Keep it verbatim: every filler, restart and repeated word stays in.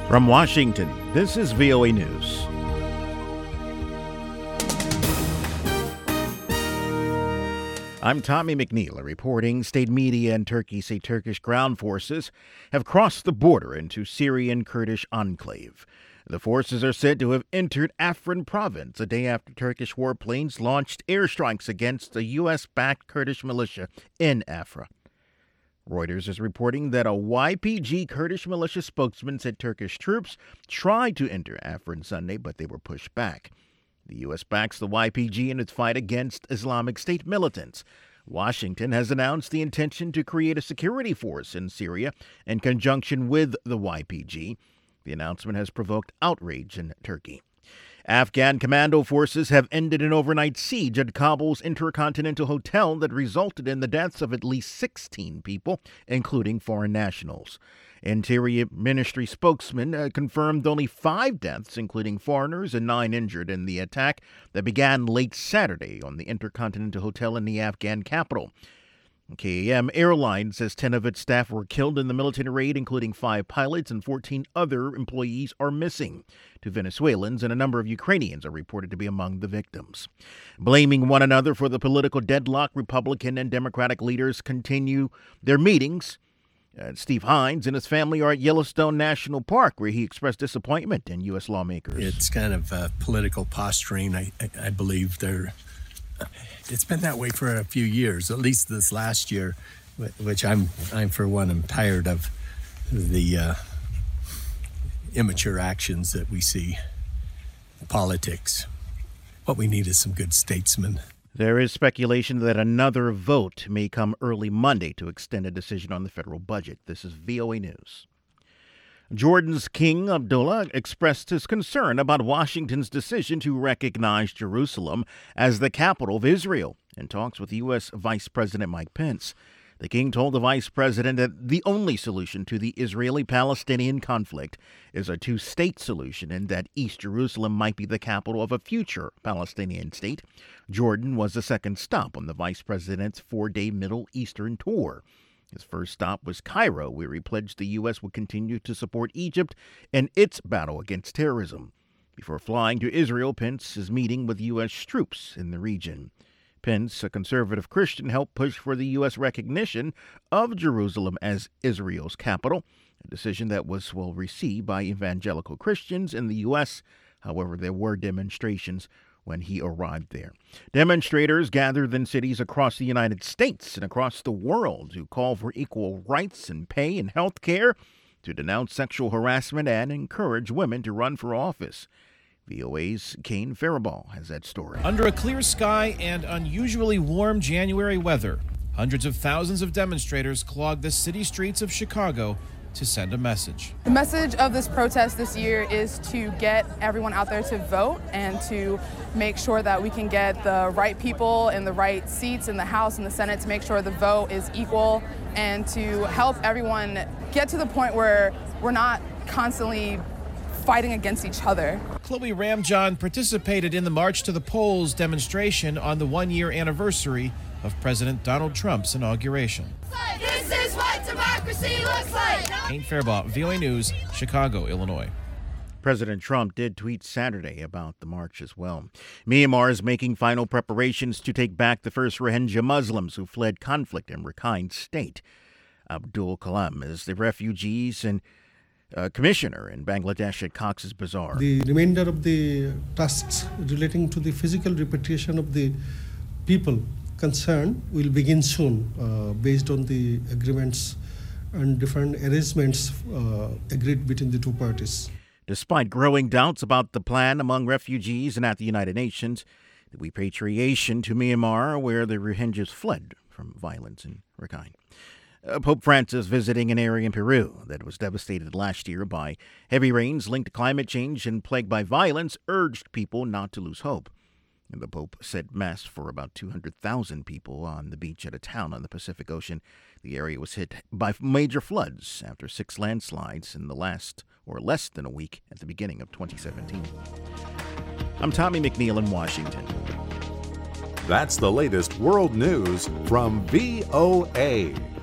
From Washington, this is V O A News. I'm Tommy McNeil reporting. State media in Turkey say Turkish ground forces have crossed the border into Syrian Kurdish enclave. The forces are said to have entered Afrin province a day after Turkish warplanes launched airstrikes against a U S-backed Kurdish militia in Afrin. Reuters is reporting that a Y P G Kurdish militia spokesman said Turkish troops tried to enter Afrin Sunday, but they were pushed back. The U S backs the Y P G in its fight against Islamic State militants. Washington has announced the intention to create a security force in Syria in conjunction with the Y P G. The announcement has provoked outrage in Turkey. Afghan commando forces have ended an overnight siege at Kabul's Intercontinental Hotel that resulted in the deaths of at least sixteen people, including foreign nationals. Interior Ministry spokesman uh, confirmed only five deaths, including foreigners, and nine injured in the attack that began late Saturday on the Intercontinental Hotel in the Afghan capital. K A M Airlines says ten of its staff were killed in the military raid, including five pilots, and fourteen other employees are missing. Two Venezuelans and a number of Ukrainians are reported to be among the victims. Blaming one another for the political deadlock, Republican and Democratic leaders continue their meetings. Uh, Steve Hines and his family are at Yellowstone National Park, where he expressed disappointment in U S lawmakers. It's kind of uh, political posturing. I, I, I believe they're... It's been that way for a few years, at least this last year, which I'm, I'm for one, I'm tired of the uh, immature actions that we see in politics. What we need is some good statesmen. There is speculation that another vote may come early Monday to extend a decision on the federal budget. This is V O A News. Jordan's King Abdullah expressed his concern about Washington's decision to recognize Jerusalem as the capital of Israel in talks with U S. Vice President Mike Pence. The king told the vice president that the only solution to the Israeli-Palestinian conflict is a two-state solution and that East Jerusalem might be the capital of a future Palestinian state. Jordan was the second stop on the vice president's four-day Middle Eastern tour. His first stop was Cairo, where he pledged the U S would continue to support Egypt in its battle against terrorism. Before flying to Israel, Pence is meeting with U S troops in the region. Pence, a conservative Christian, helped push for the U S recognition of Jerusalem as Israel's capital, a decision that was well received by evangelical Christians in the U S. However, there were demonstrations when he arrived there. Demonstrators gathered in cities across the United States and across the world to call for equal rights and pay and health care, to denounce sexual harassment, and encourage women to run for office. V O A's Kane Faribault has that story. Under a clear sky and unusually warm January weather, hundreds of thousands of demonstrators clogged the city streets of Chicago to send a message. The message of this protest this year is to get everyone out there to vote and to make sure that we can get the right people in the right seats in the House and the Senate, to make sure the vote is equal and to help everyone get to the point where we're not constantly fighting against each other. Chloe Ramjohn participated in the March to the Polls demonstration on the one-year anniversary of President Donald Trump's inauguration. This is what democracy looks like. Kane Faribault, V O A News, Chicago, Illinois. President Trump did tweet Saturday about the march as well. Myanmar is making final preparations to take back the first Rohingya Muslims who fled conflict in Rakhine State. Abdul Kalam is the refugees and uh, commissioner in Bangladesh at Cox's Bazar. The remainder of the tasks relating to the physical repatriation of the people concerned will begin soon, uh, based on the agreements and different arrangements uh, agreed between the two parties. Despite growing doubts about the plan among refugees and at the United Nations, the repatriation to Myanmar, where the Rohingyas fled from violence in Rakhine. Uh, Pope Francis visiting an area in Peru that was devastated last year by heavy rains linked to climate change and plagued by violence, urged people not to lose hope. And the Pope said Mass for about two hundred thousand people on the beach at a town on the Pacific Ocean. The area was hit by major floods after six landslides in the last or less than a week at the beginning of twenty seventeen. I'm Tommy McNeil in Washington. That's the latest world news from V O A.